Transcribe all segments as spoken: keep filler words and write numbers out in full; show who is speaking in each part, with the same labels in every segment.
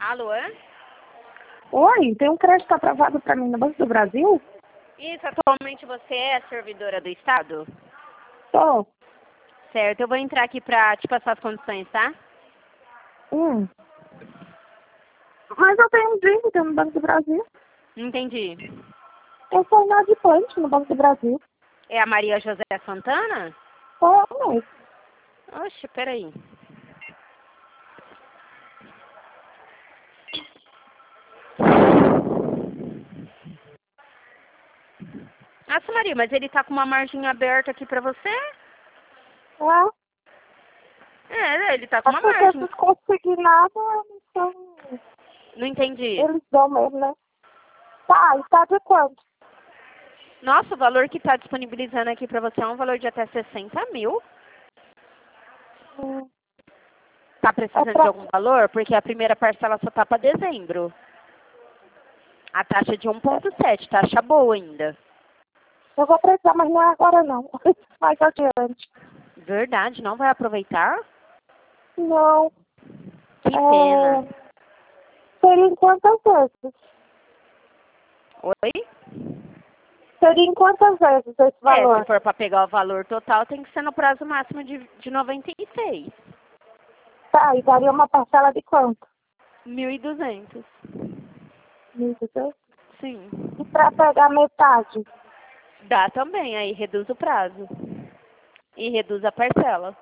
Speaker 1: Alô?
Speaker 2: Oi, tem um crédito aprovado para mim no Banco do Brasil?
Speaker 1: Isso, atualmente você é servidora do Estado?
Speaker 2: Tô.
Speaker 1: Certo, eu vou entrar aqui pra te passar as condições, tá?
Speaker 2: Hum. Mas eu tenho dívida no Banco do Brasil.
Speaker 1: Entendi.
Speaker 2: Eu sou inadimplente no Banco do Brasil.
Speaker 1: É a Maria José Santana?
Speaker 2: Tô, mas...
Speaker 1: Oxe, peraí. Nossa, Maria, mas ele tá com uma margem aberta aqui pra você?
Speaker 2: É,
Speaker 1: É, ele tá com
Speaker 2: é
Speaker 1: uma
Speaker 2: porque
Speaker 1: margem.
Speaker 2: esses consignados, eles são...
Speaker 1: Não entendi.
Speaker 2: Eles dão mesmo, né? Tá, e tá de quanto?
Speaker 1: Nossa, o valor que tá disponibilizando aqui pra você é um valor de até sessenta mil.
Speaker 2: Hum.
Speaker 1: Tá
Speaker 2: É
Speaker 1: precisando de
Speaker 2: pra...
Speaker 1: algum valor? Porque a primeira parcela só tá pra dezembro. A taxa é de um ponto sete, taxa boa ainda.
Speaker 2: Eu vou precisar, mas não é agora não. Mais adiante.
Speaker 1: Verdade, não vai aproveitar?
Speaker 2: Não.
Speaker 1: Que pena.
Speaker 2: É... Seria em quantas vezes?
Speaker 1: Oi?
Speaker 2: Seria em quantas vezes esse
Speaker 1: É, se
Speaker 2: valor?
Speaker 1: for para pegar o valor total, tem que ser no prazo máximo de, de noventa e seis.
Speaker 2: Tá, e daria uma parcela de quanto?
Speaker 1: mil e duzentos.
Speaker 2: Mil e duzentos?
Speaker 1: Sim.
Speaker 2: E para pegar metade?
Speaker 1: Dá também, aí reduz o prazo. E reduz a parcela.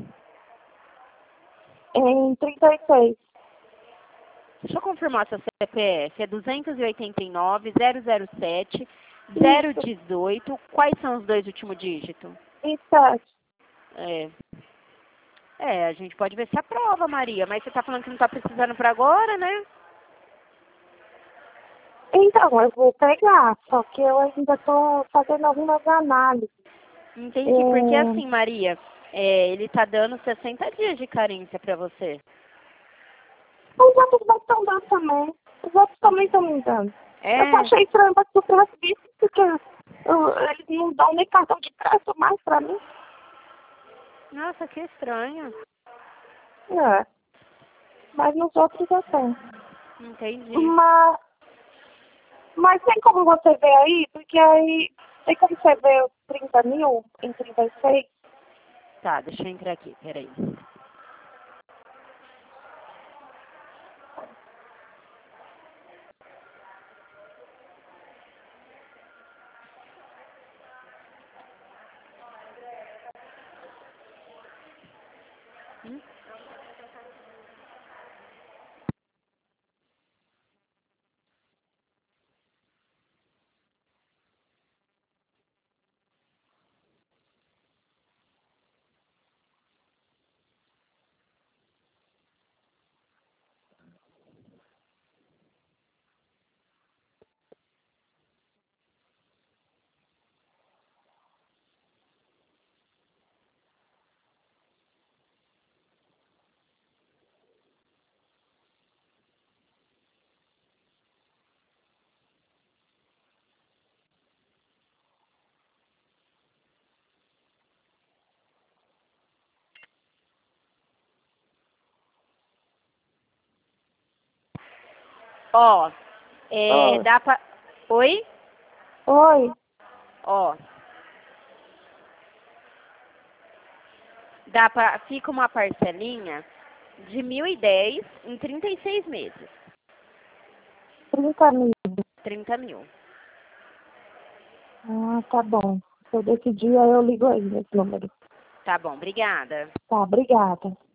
Speaker 2: Em trinta e seis.
Speaker 1: Deixa eu confirmar seu C P F. É duzentos e oitenta e nove, zero zero sete, zero
Speaker 2: Isso.
Speaker 1: dezoito. Quais são os dois últimos dígitos?
Speaker 2: E sete.
Speaker 1: É. É, a gente pode ver se aprova, Maria. Mas você tá falando que não tá precisando para agora, né?
Speaker 2: Então, eu vou pegar, só que eu ainda estou fazendo algumas análises.
Speaker 1: Entendi, porque
Speaker 2: É...
Speaker 1: assim, Maria, é, ele tá dando sessenta dias de carência para você.
Speaker 2: Os outros bancos estão dando também. Os outros também estão me dando. Eu só
Speaker 1: É,
Speaker 2: achei estranho o Banco do Brasil, porque eu, eles não dão nem cartão de crédito mais para mim.
Speaker 1: nossa, que estranho.
Speaker 2: É, mas nos outros eu tenho.
Speaker 1: Entendi.
Speaker 2: Mas, mas tem como você ver aí, porque aí tem como você ver os trinta mil em trinta e seis?
Speaker 1: Tá, deixa eu entrar aqui, peraí. Hum? Ó, é,
Speaker 2: Oi.
Speaker 1: dá pra... Oi?
Speaker 2: Oi.
Speaker 1: Ó, dá pra... Fica uma parcelinha de mil e dez em trinta e seis meses.
Speaker 2: trinta mil.
Speaker 1: trinta mil.
Speaker 2: Ah, tá bom. Se eu decidir, aí eu ligo aí nesse número.
Speaker 1: Tá bom, obrigada.
Speaker 2: Tá, obrigada.